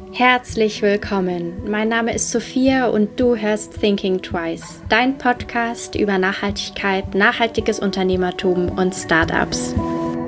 Herzlich willkommen. Mein Name ist Sophia und du hörst Thinking Twice, dein Podcast über Nachhaltigkeit, nachhaltiges Unternehmertum und Startups.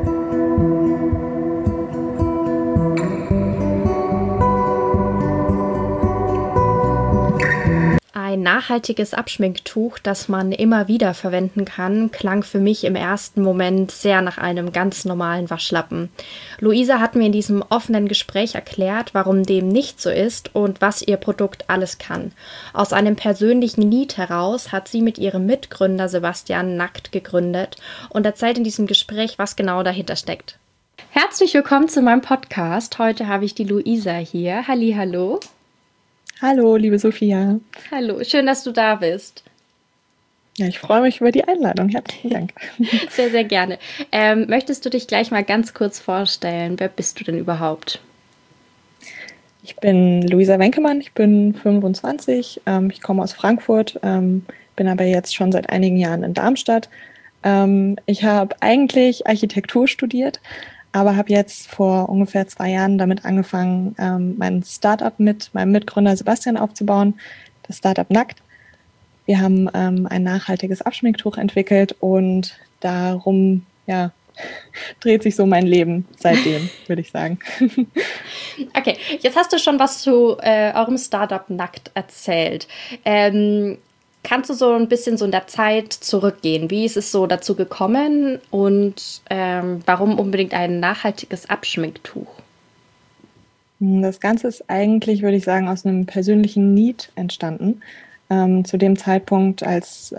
Ein nachhaltiges Abschminktuch, das man immer wieder verwenden kann, klang für mich im ersten Moment sehr nach einem ganz normalen Waschlappen. Luisa hat mir in diesem offenen Gespräch erklärt, warum dem nicht so ist und was ihr Produkt alles kann. Aus einem persönlichen Need heraus hat sie mit ihrem Mitgründer Sebastian Nackt gegründet und erzählt in diesem Gespräch, was genau dahinter steckt. Herzlich willkommen zu meinem Podcast. Heute habe ich die Luisa hier. Hallihallo. Hallo, liebe Sophia. Hallo, schön, dass du da bist. Ja, ich freue mich über die Einladung. Herzlichen Dank. Sehr, sehr gerne. Möchtest du dich gleich mal ganz kurz vorstellen? Wer bist du denn überhaupt? Ich bin Luisa Wenkemann, ich bin 25, ich komme aus Frankfurt, bin aber jetzt schon seit einigen Jahren in Darmstadt. Ich habe eigentlich Architektur studiert, aber habe jetzt vor ungefähr 2 Jahren damit angefangen, mein Startup mit meinem Mitgründer Sebastian aufzubauen, das Startup Nackt. Wir haben ein nachhaltiges Abschminktuch entwickelt und darum dreht sich so mein Leben seitdem, würde ich sagen. Okay, jetzt hast du schon was zu eurem Startup Nackt erzählt. Kannst du so ein bisschen so in der Zeit zurückgehen? Wie ist es so dazu gekommen und warum unbedingt ein nachhaltiges Abschminktuch? Das Ganze ist eigentlich, würde ich sagen, aus einem persönlichen Need entstanden. Zu dem Zeitpunkt, als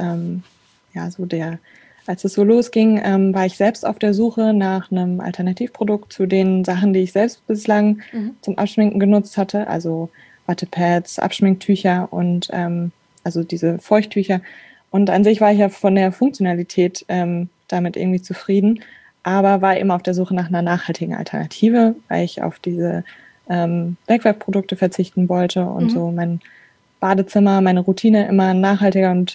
es so losging, war ich selbst auf der Suche nach einem Alternativprodukt zu den Sachen, die ich selbst bislang zum Abschminken genutzt hatte, also Wattepads, Abschminktücher und also diese Feuchttücher. Und an sich war ich ja von der Funktionalität damit irgendwie zufrieden, aber war eben auf der Suche nach einer nachhaltigen Alternative, weil ich auf diese Wegwerfprodukte verzichten wollte und so mein Badezimmer, meine Routine immer nachhaltiger und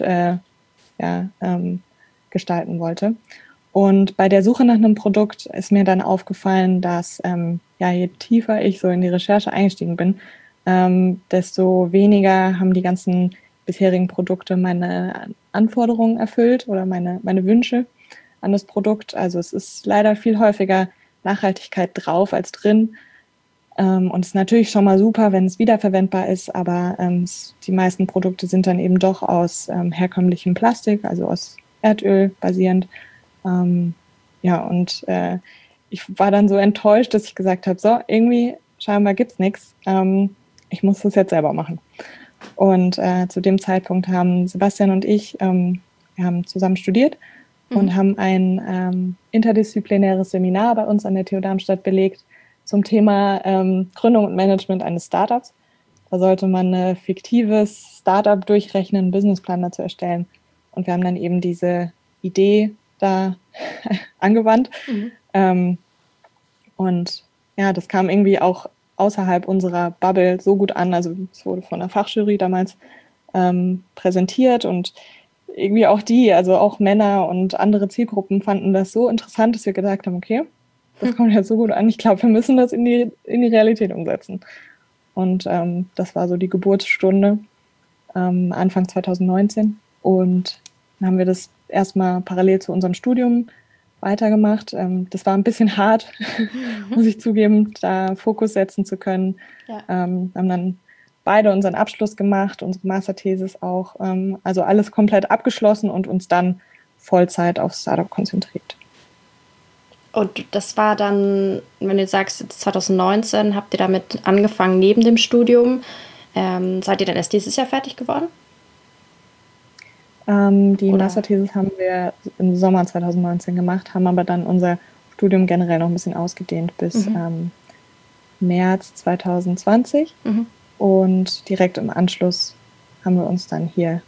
gestalten wollte. Und bei der Suche nach einem Produkt ist mir dann aufgefallen, dass je tiefer ich so in die Recherche eingestiegen bin, desto weniger haben die ganzen bisherigen Produkte meine Anforderungen erfüllt oder meine Wünsche an das Produkt. Also es ist leider viel häufiger Nachhaltigkeit drauf als drin. Und es ist natürlich schon mal super, wenn es wiederverwendbar ist, aber die meisten Produkte sind dann eben doch aus herkömmlichem Plastik, also aus Erdöl basierend. Ich war dann so enttäuscht, dass ich gesagt habe, so, irgendwie scheinbar gibt's nichts. Ich muss das jetzt selber machen. Und zu dem Zeitpunkt haben Sebastian und ich, wir haben zusammen studiert und haben ein interdisziplinäres Seminar bei uns an der TU Darmstadt belegt zum Thema Gründung und Management eines Startups. Da sollte man ein fiktives Startup durchrechnen, einen Businessplan dazu erstellen. Und wir haben dann eben diese Idee da angewandt. Das kam irgendwie auch außerhalb unserer Bubble so gut an. Also es wurde von der Fachjury damals präsentiert und irgendwie auch Männer und andere Zielgruppen fanden das so interessant, dass wir gesagt haben, okay, das kommt ja so gut an. Ich glaube, wir müssen das in die Realität umsetzen. Und das war so die Geburtsstunde Anfang 2019. Und dann haben wir das erstmal parallel zu unserem Studium weitergemacht. Das war ein bisschen hart, muss ich zugeben, da Fokus setzen zu können. Ja. Haben dann beide unseren Abschluss gemacht, unsere Masterthesis auch. Also alles komplett abgeschlossen und uns dann Vollzeit aufs Startup konzentriert. Und das war dann, wenn du sagst, 2019 habt ihr damit angefangen neben dem Studium. Seid ihr dann erst dieses Jahr fertig geworden? Die Masterthesis haben wir im Sommer 2019 gemacht, haben aber dann unser Studium generell noch ein bisschen ausgedehnt bis März 2020. Und direkt im Anschluss haben wir uns dann hier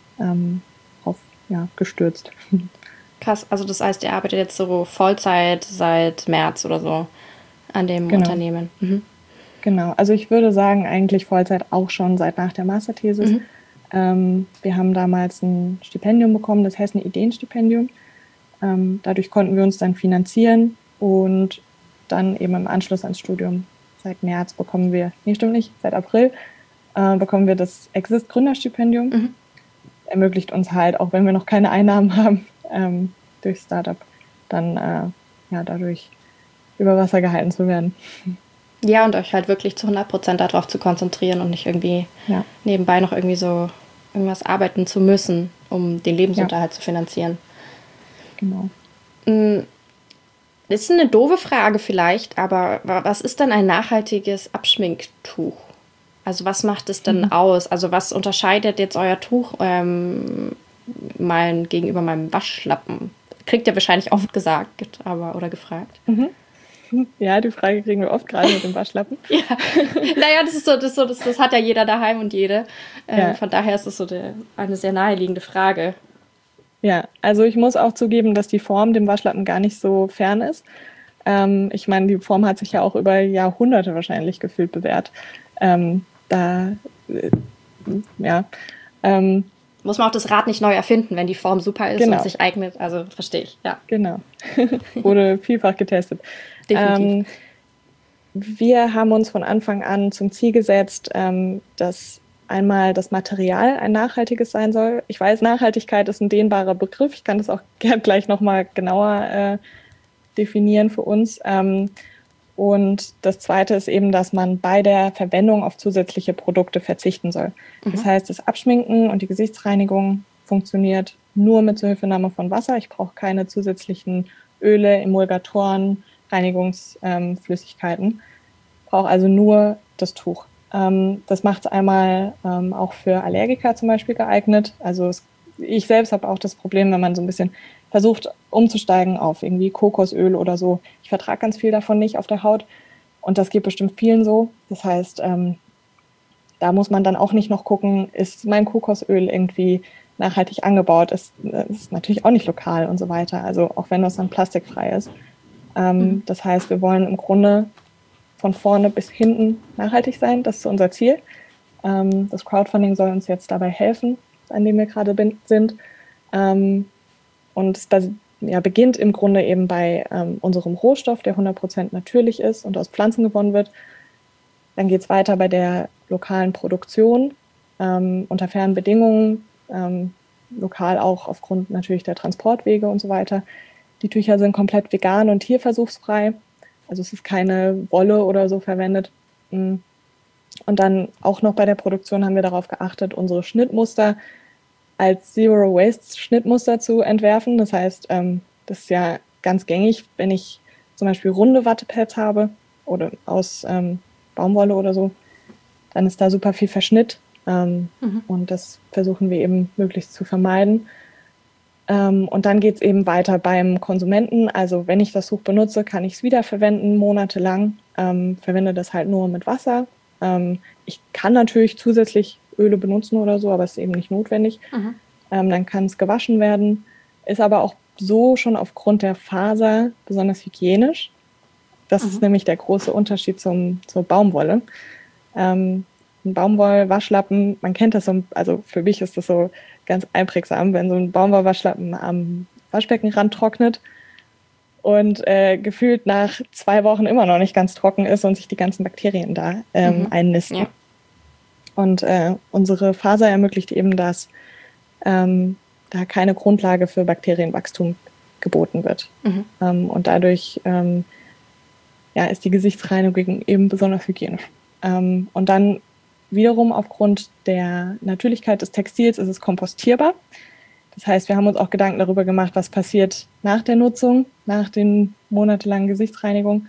gestürzt. Krass, also das heißt, ihr arbeitet jetzt so Vollzeit seit März oder so an dem Unternehmen. Genau, also ich würde sagen, eigentlich Vollzeit auch schon seit nach der Masterthesis. Wir haben damals ein Stipendium bekommen, das Hessen Ideenstipendium. Dadurch konnten wir uns dann finanzieren und dann eben im Anschluss ans Studium seit März bekommen wir, nee, stimmt nicht, seit April bekommen wir das Exist-Gründerstipendium. Ermöglicht uns halt, auch wenn wir noch keine Einnahmen haben, durch Startup, dann dadurch über Wasser gehalten zu werden. Ja, und euch halt wirklich zu 100% darauf zu konzentrieren und nicht irgendwie nebenbei noch irgendwie so irgendwas arbeiten zu müssen, um den Lebensunterhalt zu finanzieren. Genau. Das ist eine doofe Frage vielleicht, aber was ist denn ein nachhaltiges Abschminktuch? Also was macht es denn aus? Also was unterscheidet jetzt euer Tuch gegenüber meinem Waschlappen? Kriegt ihr wahrscheinlich oft gesagt, oder gefragt. Ja, die Frage kriegen wir oft, gerade mit dem Waschlappen. Ja, naja, das hat ja jeder daheim und jede. Von daher ist es so eine sehr naheliegende Frage. Ja, also ich muss auch zugeben, dass die Form dem Waschlappen gar nicht so fern ist. Ich meine, die Form hat sich ja auch über Jahrhunderte wahrscheinlich gefühlt bewährt. Muss man auch das Rad nicht neu erfinden, wenn die Form super ist und sich eignet. Also verstehe ich, ja. Genau. Wurde vielfach getestet. Definitiv. Wir haben uns von Anfang an zum Ziel gesetzt, dass einmal das Material ein nachhaltiges sein soll. Ich weiß, Nachhaltigkeit ist ein dehnbarer Begriff. Ich kann das auch gern gleich nochmal genauer definieren für uns. Und das Zweite ist eben, dass man bei der Verwendung auf zusätzliche Produkte verzichten soll. Das heißt, das Abschminken und die Gesichtsreinigung funktioniert nur mit Zuhilfenahme von Wasser. Ich brauche keine zusätzlichen Öle, Emulgatoren, Reinigungsflüssigkeiten. Brauche also nur das Tuch. Das macht es einmal auch für Allergiker zum Beispiel geeignet. Also ich selbst habe auch das Problem, wenn man so ein bisschen versucht umzusteigen auf irgendwie Kokosöl oder so. Ich vertrage ganz viel davon nicht auf der Haut und das geht bestimmt vielen so. Das heißt, da muss man dann auch nicht noch gucken, ist mein Kokosöl irgendwie nachhaltig angebaut, ist natürlich auch nicht lokal und so weiter, also auch wenn das dann plastikfrei ist. Das heißt, wir wollen im Grunde von vorne bis hinten nachhaltig sein, das ist unser Ziel. Das Crowdfunding soll uns jetzt dabei helfen, an dem wir gerade sind. Und es beginnt im Grunde eben bei unserem Rohstoff, der 100% natürlich ist und aus Pflanzen gewonnen wird. Dann geht es weiter bei der lokalen Produktion unter fairen Bedingungen, lokal auch aufgrund natürlich der Transportwege und so weiter. Die Tücher sind komplett vegan und tierversuchsfrei. Also es ist keine Wolle oder so verwendet. Und dann auch noch bei der Produktion haben wir darauf geachtet, unsere Schnittmuster als Zero-Waste-Schnittmuster zu entwerfen. Das heißt, das ist ja ganz gängig, wenn ich zum Beispiel runde Wattepads habe oder aus Baumwolle oder so, dann ist da super viel Verschnitt und das versuchen wir eben möglichst zu vermeiden. Und dann geht es eben weiter beim Konsumenten. Also wenn ich das Tuch benutze, kann ich es wiederverwenden, monatelang. Verwende das halt nur mit Wasser. Ich kann natürlich zusätzlich Öle benutzen oder so, aber es ist eben nicht notwendig. Dann kann es gewaschen werden, ist aber auch so schon aufgrund der Faser besonders hygienisch. Das ist nämlich der große Unterschied zur Baumwolle. Ein Baumwollwaschlappen, man kennt das so, also für mich ist das so ganz einprägsam, wenn so ein Baumwollwaschlappen am Waschbeckenrand trocknet und gefühlt nach 2 Wochen immer noch nicht ganz trocken ist und sich die ganzen Bakterien da einnisten. Ja. Und unsere Faser ermöglicht eben, dass da keine Grundlage für Bakterienwachstum geboten wird. Und dadurch ist die Gesichtsreinigung eben besonders hygienisch. Und dann wiederum aufgrund der Natürlichkeit des Textils ist es kompostierbar. Das heißt, wir haben uns auch Gedanken darüber gemacht, was passiert nach der Nutzung, nach den monatelangen Gesichtsreinigung.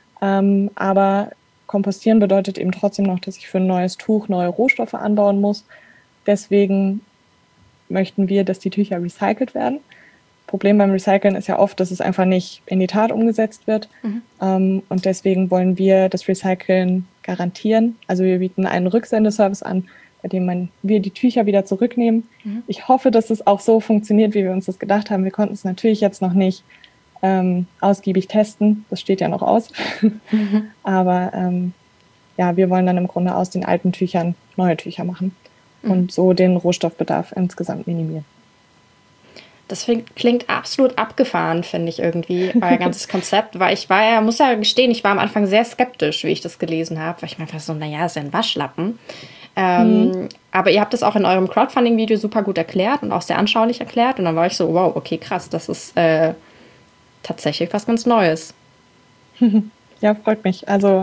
Aber kompostieren bedeutet eben trotzdem noch, dass ich für ein neues Tuch neue Rohstoffe anbauen muss. Deswegen möchten wir, dass die Tücher recycelt werden. Problem beim Recyceln ist ja oft, dass es einfach nicht in die Tat umgesetzt wird. Und deswegen wollen wir das Recyceln garantieren. Also wir bieten einen Rücksendeservice an, bei dem wir die Tücher wieder zurücknehmen. Ich hoffe, dass es auch so funktioniert, wie wir uns das gedacht haben. Wir konnten es natürlich jetzt noch nicht ausgiebig testen. Das steht ja noch aus. Aber wir wollen dann im Grunde aus den alten Tüchern neue Tücher machen und so den Rohstoffbedarf insgesamt minimieren. Das klingt absolut abgefahren, finde ich irgendwie, euer ganzes Konzept, weil muss ja gestehen, ich war am Anfang sehr skeptisch, wie ich das gelesen habe, weil ich mir einfach so, naja, ist ja ein Waschlappen. Aber ihr habt das auch in eurem Crowdfunding-Video super gut erklärt und auch sehr anschaulich erklärt und dann war ich so, wow, okay, krass, das ist tatsächlich was ganz Neues. Ja, freut mich. Also,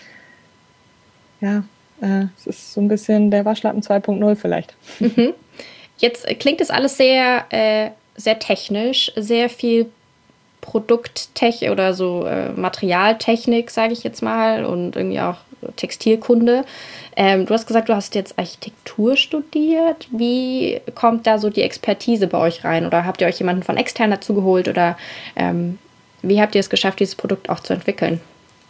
es ist so ein bisschen der Waschlappen 2.0 vielleicht. Jetzt klingt das alles sehr, sehr technisch, sehr viel Produkttech oder so Materialtechnik, sage ich jetzt mal, und irgendwie auch Textilkunde. Du hast gesagt, du hast jetzt Architektur studiert. Wie kommt da so die Expertise bei euch rein? Oder habt ihr euch jemanden von extern dazu geholt? Oder wie habt ihr es geschafft, dieses Produkt auch zu entwickeln?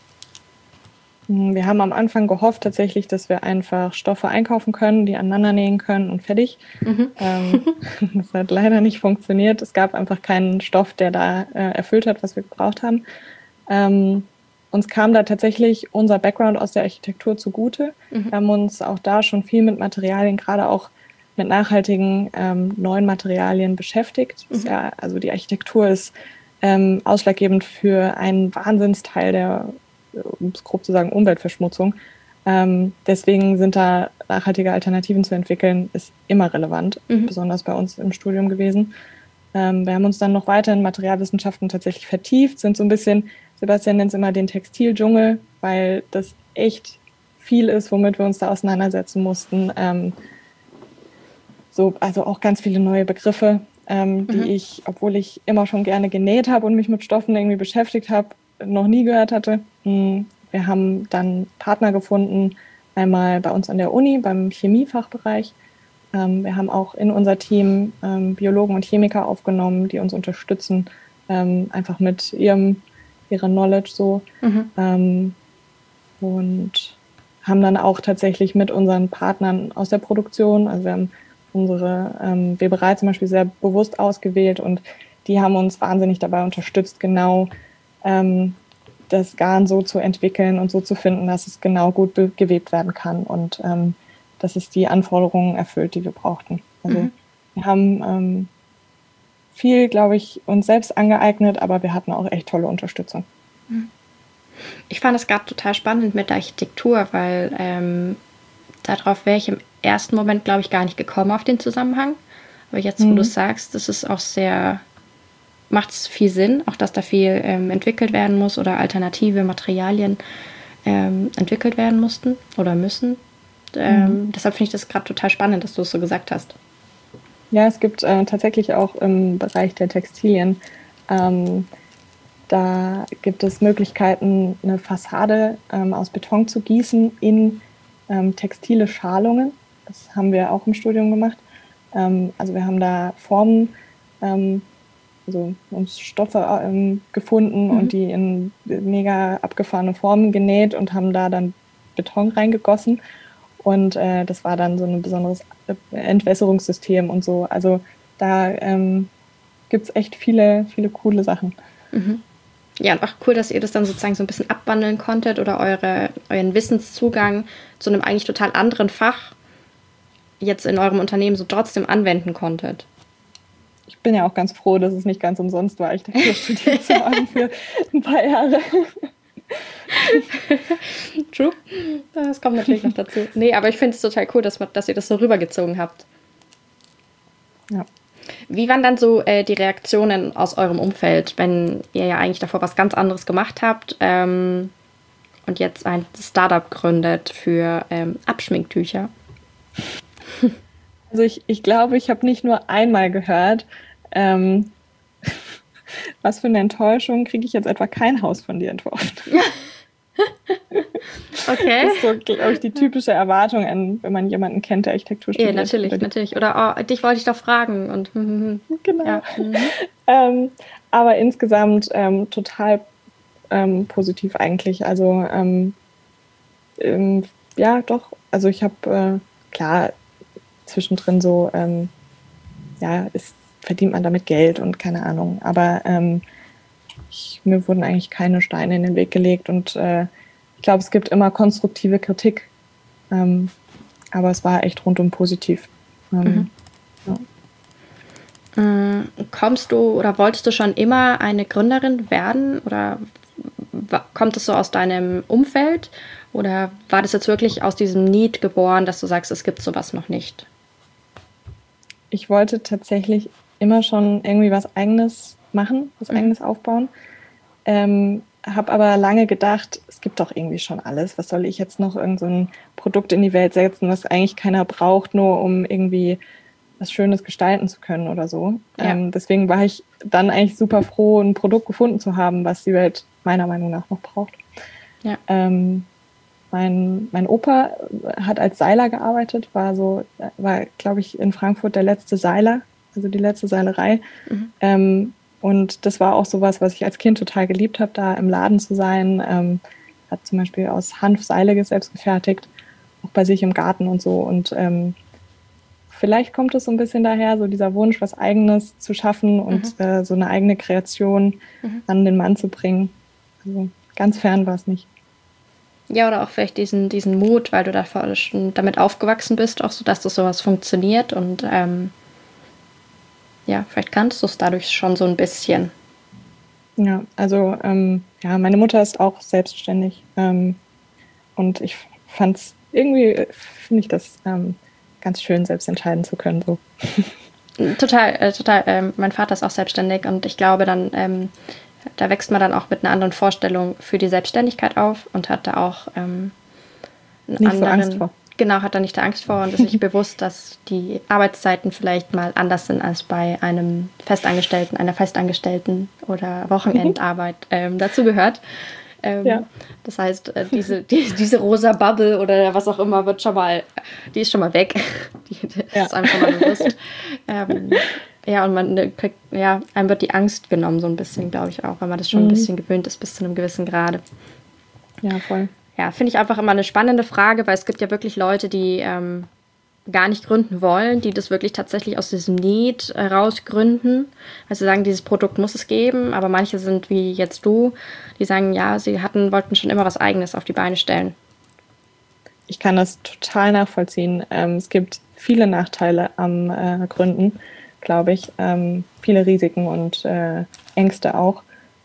Wir haben am Anfang gehofft tatsächlich, dass wir einfach Stoffe einkaufen können, die aneinander nähen können und fertig. Das hat leider nicht funktioniert. Es gab einfach keinen Stoff, der da erfüllt hat, was wir gebraucht haben. Uns kam da tatsächlich unser Background aus der Architektur zugute. Wir haben uns auch da schon viel mit Materialien, gerade auch mit nachhaltigen neuen Materialien beschäftigt. Ja, also die Architektur ist ausschlaggebend für einen Wahnsinnsteil der, um es grob zu sagen, Umweltverschmutzung. Deswegen sind da nachhaltige Alternativen zu entwickeln, ist immer relevant, besonders bei uns im Studium gewesen. Wir haben uns dann noch weiter in Materialwissenschaften tatsächlich vertieft, sind so ein bisschen, Sebastian nennt es immer den Textildschungel, weil das echt viel ist, womit wir uns da auseinandersetzen mussten. Also auch ganz viele neue Begriffe, die ich, obwohl ich immer schon gerne genäht habe und mich mit Stoffen irgendwie beschäftigt habe, noch nie gehört hatte. Wir haben dann Partner gefunden, einmal bei uns an der Uni, beim Chemiefachbereich. Wir haben auch in unser Team Biologen und Chemiker aufgenommen, die uns unterstützen, einfach mit ihrer Knowledge so. Und haben dann auch tatsächlich mit unseren Partnern aus der Produktion, also wir haben unsere Weberei zum Beispiel sehr bewusst ausgewählt und die haben uns wahnsinnig dabei unterstützt, genau das Garn so zu entwickeln und so zu finden, dass es genau gut gewebt werden kann und dass es die Anforderungen erfüllt, die wir brauchten. Also wir haben viel, glaube ich, uns selbst angeeignet, aber wir hatten auch echt tolle Unterstützung. Ich fand es gerade total spannend mit der Architektur, weil darauf wäre ich im ersten Moment, glaube ich, gar nicht gekommen auf den Zusammenhang. Aber jetzt, wo du es sagst, das ist auch macht es viel Sinn, auch dass da viel entwickelt werden muss oder alternative Materialien entwickelt werden mussten oder müssen. Deshalb finde ich das gerade total spannend, dass du es so gesagt hast. Ja, es gibt tatsächlich auch im Bereich der Textilien, da gibt es Möglichkeiten, eine Fassade aus Beton zu gießen in textile Schalungen. Das haben wir auch im Studium gemacht. Also wir haben da Formen, also uns Stoffe gefunden und die in mega abgefahrene Formen genäht und haben da dann Beton reingegossen. Und das war dann so ein besonderes Entwässerungssystem und so. Also da gibt es echt viele, viele coole Sachen. Ja, und auch cool, dass ihr das dann sozusagen so ein bisschen abwandeln konntet oder euren Wissenszugang zu einem eigentlich total anderen Fach jetzt in eurem Unternehmen so trotzdem anwenden konntet. Ich bin ja auch ganz froh, dass es nicht ganz umsonst war, Architektur studiert zu haben für ein paar Jahre. True. Das kommt natürlich noch dazu. Nee, aber ich finde es total cool, dass ihr das so rübergezogen habt. Ja. Wie waren dann so die Reaktionen aus eurem Umfeld, wenn ihr ja eigentlich davor was ganz anderes gemacht habt und jetzt ein Startup gründet für Abschminktücher? Also ich glaube, ich habe nicht nur einmal gehört, was für eine Enttäuschung, kriege ich jetzt etwa kein Haus von dir entworfen. Okay. Das ist so, glaube ich, die typische Erwartung, wenn man jemanden kennt, der Architektur studiert. Ja, natürlich. Oder dich wollte ich doch fragen. Und genau. Ja. Aber insgesamt total positiv eigentlich. Also ja, doch. Also ich habe, klar, zwischendrin so, verdient man damit Geld und keine Ahnung. Aber mir wurden eigentlich keine Steine in den Weg gelegt und ich glaube, es gibt immer konstruktive Kritik, aber es war echt rundum positiv. Ja. Kommst du oder wolltest du schon immer eine Gründerin werden oder kommt es so aus deinem Umfeld oder war das jetzt wirklich aus diesem Need geboren, dass du sagst, es gibt sowas noch nicht? Ich wollte tatsächlich immer schon irgendwie was Eigenes machen, was Eigenes aufbauen. Habe aber lange gedacht, es gibt doch irgendwie schon alles. Was soll ich jetzt noch irgend so ein Produkt in die Welt setzen, was eigentlich keiner braucht, nur um irgendwie was Schönes gestalten zu können oder so. Ja. Deswegen war ich dann eigentlich super froh, ein Produkt gefunden zu haben, was die Welt meiner Meinung nach noch braucht. Ja. Mein Opa hat als Seiler gearbeitet, war, glaube ich, in Frankfurt der letzte Seiler, also die letzte Seilerei. Und das war auch sowas, was ich als Kind total geliebt habe, da im Laden zu sein. Hat zum Beispiel aus Hanf Seile selbst gefertigt, auch bei sich im Garten und so. Und vielleicht kommt es so ein bisschen daher, so dieser Wunsch, was Eigenes zu schaffen und so eine eigene Kreation an den Mann zu bringen. Also ganz fern war es nicht. Ja, oder auch vielleicht diesen Mut, weil du davor schon damit aufgewachsen bist, auch so, dass das sowas funktioniert und ja, vielleicht kannst du es dadurch schon so ein bisschen. Ja, also ja, meine Mutter ist auch selbstständig und ich fand's irgendwie, finde ich das ganz schön, selbst entscheiden zu können. So. Total. Mein Vater ist auch selbstständig und ich glaube dann, da wächst man dann auch mit einer anderen Vorstellung für die Selbstständigkeit auf und hat da auch einen nicht anderen, so Angst vor. Genau, hat da nicht Angst vor und ist sich bewusst, dass die Arbeitszeiten vielleicht mal anders sind als bei einem Festangestellten, einer Festangestellten oder Wochenendarbeit dazu gehört. Ja. Das heißt, diese rosa Bubble oder was auch immer die ist schon mal weg. Die ist einem schon mal bewusst. Ja, und man kriegt, ja, einem wird die Angst genommen, so ein bisschen, glaube ich auch, weil man das schon ein bisschen gewöhnt ist bis zu einem gewissen Grade. Ja, voll. Ja, finde ich einfach immer eine spannende Frage, weil es gibt ja wirklich Leute, die gar nicht gründen wollen, die das wirklich tatsächlich aus diesem Need raus gründen. Also sagen, dieses Produkt muss es geben, aber manche sind wie jetzt du, die sagen, ja, sie wollten schon immer was Eigenes auf die Beine stellen. Ich kann das total nachvollziehen. Es gibt viele Nachteile am Gründen, glaube ich. Viele Risiken und Ängste auch.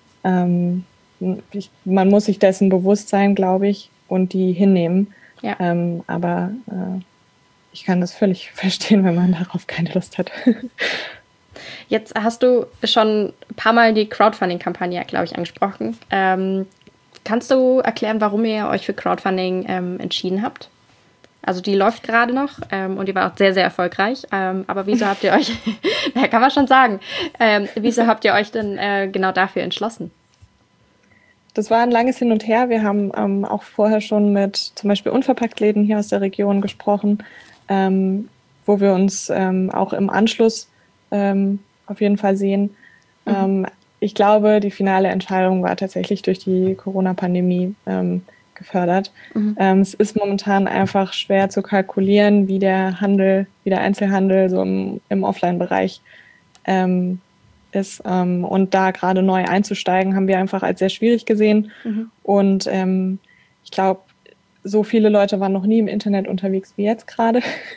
Man muss sich dessen bewusst sein, glaube ich, und die hinnehmen. Ja. Aber ich kann das völlig verstehen, wenn man darauf keine Lust hat. Jetzt hast du schon ein paar Mal die Crowdfunding-Kampagne, glaube ich, angesprochen. Kannst du erklären, warum ihr euch für Crowdfunding entschieden habt? Also die läuft gerade noch und die war auch sehr, sehr erfolgreich. Aber wieso habt ihr euch, na, kann man schon sagen, wieso habt ihr euch denn genau dafür entschlossen? Das war ein langes Hin und Her. Wir haben auch vorher schon mit zum Beispiel Unverpacktläden hier aus der Region gesprochen, wo wir uns auch im Anschluss auf jeden Fall sehen. Ich glaube, die finale Entscheidung war tatsächlich durch die Corona-Pandemie gefördert. Es ist momentan einfach schwer zu kalkulieren, wie der Einzelhandel so im Offline-Bereich ist. Und da gerade neu einzusteigen, haben wir einfach als sehr schwierig gesehen. Und ich glaube, so viele Leute waren noch nie im Internet unterwegs wie jetzt gerade.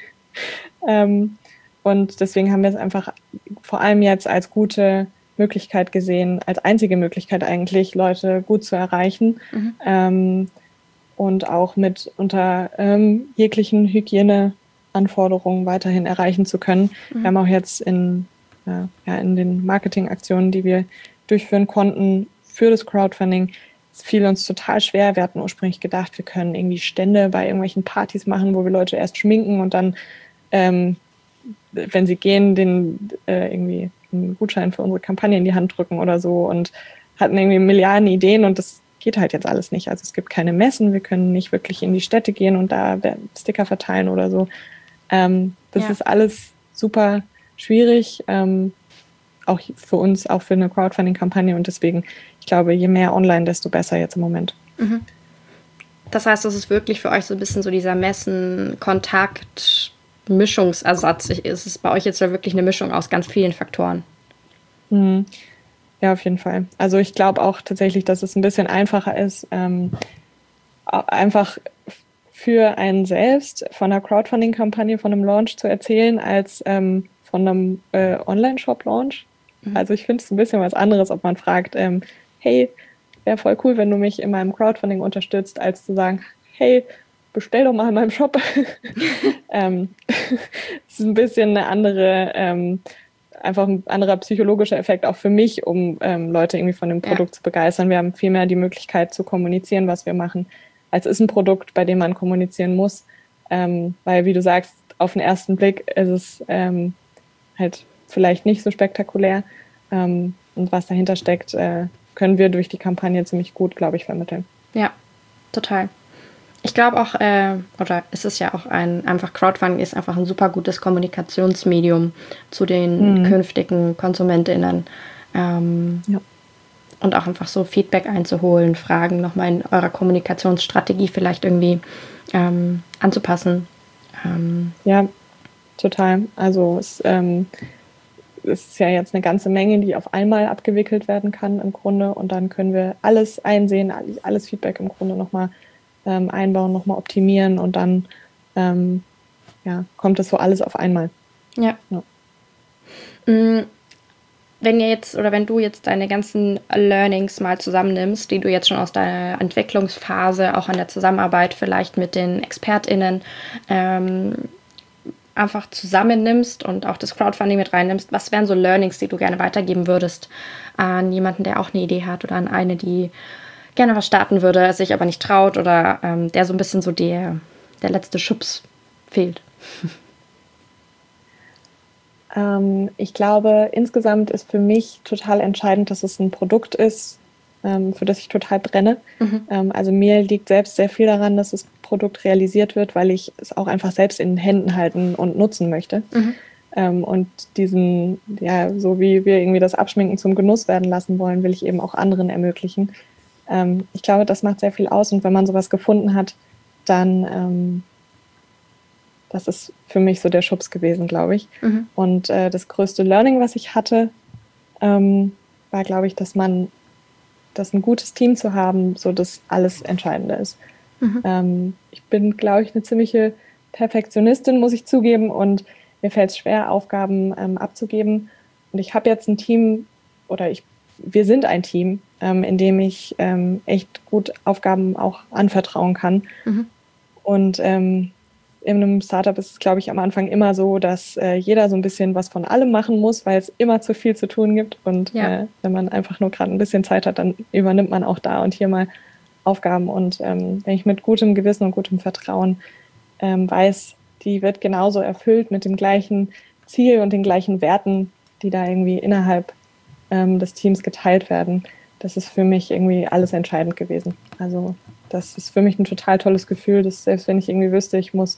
Und deswegen haben wir es einfach vor allem jetzt als gute Möglichkeit gesehen, als einzige Möglichkeit eigentlich, Leute gut zu erreichen. Und auch mit unter jeglichen Hygieneanforderungen weiterhin erreichen zu können. Wir haben auch jetzt in den Marketingaktionen, die wir durchführen konnten für das Crowdfunding, es fiel uns total schwer. Wir hatten ursprünglich gedacht, wir können irgendwie Stände bei irgendwelchen Partys machen, wo wir Leute erst schminken und dann, wenn sie gehen, den irgendwie einen Gutschein für unsere Kampagne in die Hand drücken oder so und hatten irgendwie Milliarden Ideen und das geht halt jetzt alles nicht. Also es gibt keine Messen, wir können nicht wirklich in die Städte gehen und da Sticker verteilen oder so. Das ist alles super schwierig, auch für uns, auch für eine Crowdfunding-Kampagne und deswegen, ich glaube, je mehr online, desto besser jetzt im Moment. Das heißt, das ist wirklich für euch so ein bisschen so dieser Messen-Kontakt-Mischungsersatz. Ist es bei euch jetzt wirklich eine Mischung aus ganz vielen Faktoren? Ja, auf jeden Fall. Also ich glaube auch tatsächlich, dass es ein bisschen einfacher ist, einfach für einen selbst von einer Crowdfunding-Kampagne, von einem Launch zu erzählen, als von von einem Online-Shop-Launch. Also ich finde es ein bisschen was anderes, ob man fragt, hey, wäre voll cool, wenn du mich in meinem Crowdfunding unterstützt, als zu sagen, hey, bestell doch mal in meinem Shop. Es ist ein bisschen eine andere, einfach ein anderer psychologischer Effekt auch für mich, um Leute irgendwie von dem Produkt zu begeistern. Wir haben viel mehr die Möglichkeit zu kommunizieren, was wir machen, als ist ein Produkt, bei dem man kommunizieren muss. Weil, wie du sagst, auf den ersten Blick ist es halt vielleicht nicht so spektakulär. Und was dahinter steckt, können wir durch die Kampagne ziemlich gut, glaube ich, vermitteln. Ja, total. Ich glaube auch, oder es ist ja auch einfach Crowdfunding ist einfach ein super gutes Kommunikationsmedium zu den künftigen KonsumentInnen. Und auch einfach so Feedback einzuholen, Fragen nochmal in eurer Kommunikationsstrategie vielleicht irgendwie anzupassen. Ja, total. Also es ist ja jetzt eine ganze Menge, die auf einmal abgewickelt werden kann im Grunde. Und dann können wir alles einsehen, alles Feedback im Grunde nochmal einbauen, nochmal optimieren und dann kommt das so alles auf einmal. Ja. Wenn du jetzt deine ganzen Learnings mal zusammennimmst, die du jetzt schon aus deiner Entwicklungsphase, auch an der Zusammenarbeit vielleicht mit den ExpertInnen einfach zusammennimmst und auch das Crowdfunding mit reinnimmst, was wären so Learnings, die du gerne weitergeben würdest an jemanden, der auch eine Idee hat oder an eine, die gerne was starten würde, sich aber nicht traut oder der so ein bisschen so der letzte Schubs fehlt? Ich glaube, insgesamt ist für mich total entscheidend, dass es ein Produkt ist, für das ich total brenne. Also mir liegt selbst sehr viel daran, dass das Produkt realisiert wird, weil ich es auch einfach selbst in den Händen halten und nutzen möchte. Und diesen, so wie wir irgendwie das Abschminken zum Genuss werden lassen wollen, will ich eben auch anderen ermöglichen. Ich glaube, das macht sehr viel aus. Und wenn man sowas gefunden hat, dann das ist für mich so der Schubs gewesen, glaube ich. Und das größte Learning, was ich hatte, war, glaube ich, dass ein gutes Team zu haben, so das alles Entscheidende ist. Ich bin, glaube ich, eine ziemliche Perfektionistin, muss ich zugeben, und mir fällt es schwer, Aufgaben abzugeben. Und ich habe jetzt ein Team, wir sind ein Team, in dem ich echt gut Aufgaben auch anvertrauen kann. Und in einem Startup ist es, glaube ich, am Anfang immer so, dass jeder so ein bisschen was von allem machen muss, weil es immer zu viel zu tun gibt. Und wenn man einfach nur gerade ein bisschen Zeit hat, dann übernimmt man auch da und hier mal Aufgaben. Und wenn ich mit gutem Gewissen und gutem Vertrauen weiß, die wird genauso erfüllt mit dem gleichen Ziel und den gleichen Werten, die da irgendwie innerhalb des Teams geteilt werden, das ist für mich irgendwie alles entscheidend gewesen. Also das ist für mich ein total tolles Gefühl, dass selbst wenn ich irgendwie wüsste, ich muss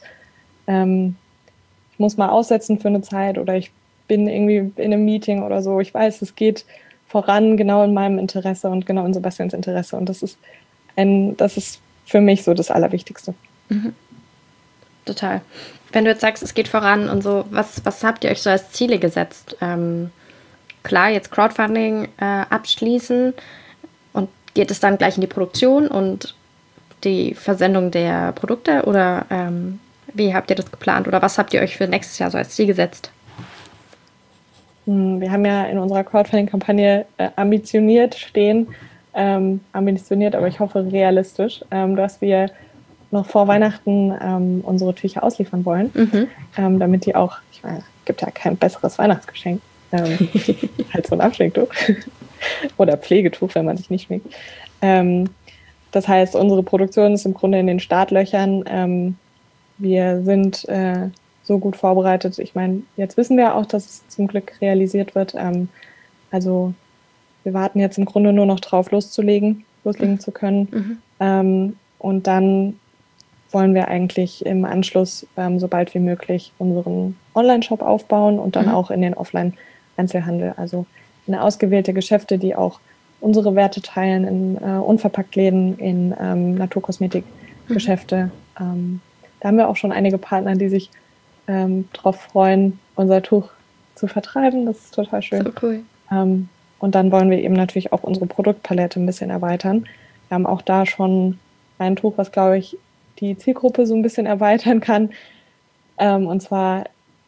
mal aussetzen für eine Zeit oder ich bin irgendwie in einem Meeting oder so, ich weiß, es geht voran genau in meinem Interesse und genau in Sebastians Interesse. Und das ist für mich so das Allerwichtigste. Total. Wenn du jetzt sagst, es geht voran und so, was habt ihr euch so als Ziele gesetzt? Klar, jetzt Crowdfunding abschließen und geht es dann gleich in die Produktion und die Versendung der Produkte oder wie habt ihr das geplant oder was habt ihr euch für nächstes Jahr so als Ziel gesetzt? Wir haben ja in unserer Crowdfunding-Kampagne ambitioniert stehen, aber ich hoffe realistisch, dass wir noch vor Weihnachten unsere Tücher ausliefern wollen, damit die auch, ich meine, gibt ja kein besseres Weihnachtsgeschenk, halt so ein Abschminktuch oder Pflegetuch, wenn man sich nicht schminkt. Das heißt, unsere Produktion ist im Grunde in den Startlöchern. Wir sind so gut vorbereitet. Ich meine, jetzt wissen wir auch, dass es zum Glück realisiert wird. Also wir warten jetzt im Grunde nur noch drauf, loslegen zu können. Und dann wollen wir eigentlich im Anschluss so bald wie möglich unseren Online-Shop aufbauen und dann auch in den Offline-Einzelhandel. Also in ausgewählte Geschäfte, die auch unsere Werte teilen, in Unverpacktläden, in Naturkosmetikgeschäfte. Da haben wir auch schon einige Partner, die sich darauf freuen, unser Tuch zu vertreiben. Das ist total schön. So cool. Und dann wollen wir eben natürlich auch unsere Produktpalette ein bisschen erweitern. Wir haben auch da schon ein Tuch, was, glaube ich, die Zielgruppe so ein bisschen erweitern kann. Und zwar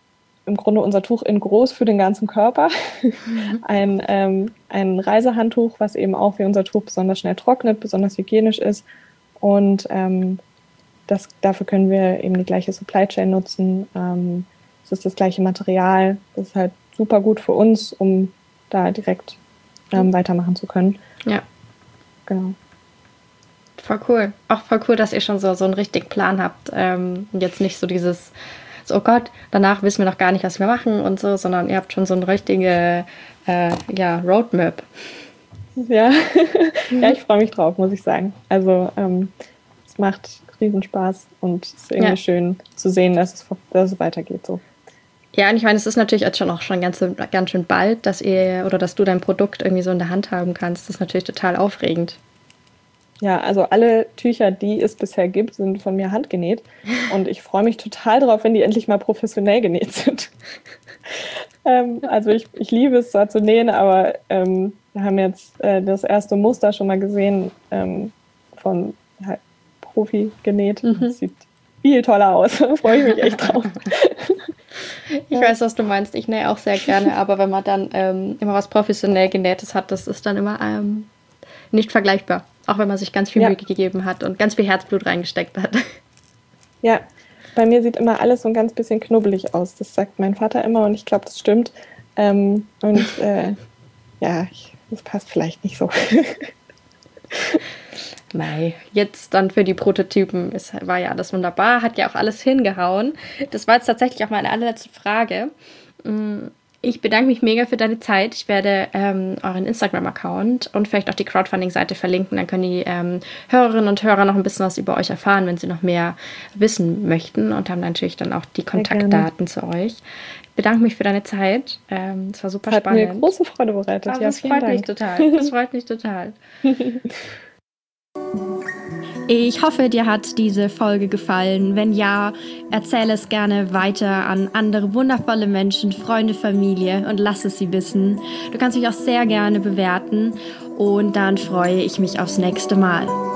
im Grunde unser Tuch in groß für den ganzen Körper. Ein Reisehandtuch, was eben auch wie unser Tuch besonders schnell trocknet, besonders hygienisch ist. Und dafür können wir eben die gleiche Supply Chain nutzen. Es ist das gleiche Material. Das ist halt super gut für uns, um da direkt weitermachen zu können. Ja. Genau. Voll cool. Auch voll cool, dass ihr schon so einen richtigen Plan habt. Und jetzt nicht so dieses, so, oh Gott, danach wissen wir noch gar nicht, was wir machen und so, sondern ihr habt schon so eine richtige Roadmap. Ja. Ja, ich freue mich drauf, muss ich sagen. Also es macht riesen Spaß und es ist irgendwie schön zu sehen, dass es weitergeht so. Ja, und ich meine, es ist natürlich jetzt schon ganz schön bald, dass du dein Produkt irgendwie so in der Hand haben kannst. Das ist natürlich total aufregend. Ja, also alle Tücher, die es bisher gibt, sind von mir handgenäht. Und ich freue mich total drauf, wenn die endlich mal professionell genäht sind. Also ich liebe es zwar zu nähen, aber wir haben jetzt das erste Muster schon mal gesehen von halt, Profi genäht. Das sieht viel toller aus. Da freue ich mich echt drauf. Ich weiß, was du meinst. Ich nähe auch sehr gerne, aber wenn man dann immer was professionell Genähtes hat, das ist dann immer nicht vergleichbar. Auch wenn man sich ganz viel Mühe gegeben hat und ganz viel Herzblut reingesteckt hat. Ja, bei mir sieht immer alles so ein ganz bisschen knubbelig aus. Das sagt mein Vater immer und ich glaube, das stimmt. Das passt vielleicht nicht so. Mei, jetzt dann für die Prototypen, war ja alles wunderbar, hat ja auch alles hingehauen. Das war jetzt tatsächlich auch meine allerletzte Frage. Ich bedanke mich mega für deine Zeit. Ich werde euren Instagram-Account und vielleicht auch die Crowdfunding-Seite verlinken. Dann können die Hörerinnen und Hörer noch ein bisschen was über euch erfahren, wenn sie noch mehr wissen möchten und haben natürlich dann auch die Kontaktdaten zu euch. Ich bedanke mich für deine Zeit. Es war super spannend. Hat mir große Freude bereitet. Ja, das freut mich total. Das freut mich total. Ich hoffe, dir hat diese Folge gefallen. Wenn ja, erzähle es gerne weiter an andere wundervolle Menschen, Freunde, Familie und lass es sie wissen. Du kannst mich auch sehr gerne bewerten und dann freue ich mich aufs nächste Mal.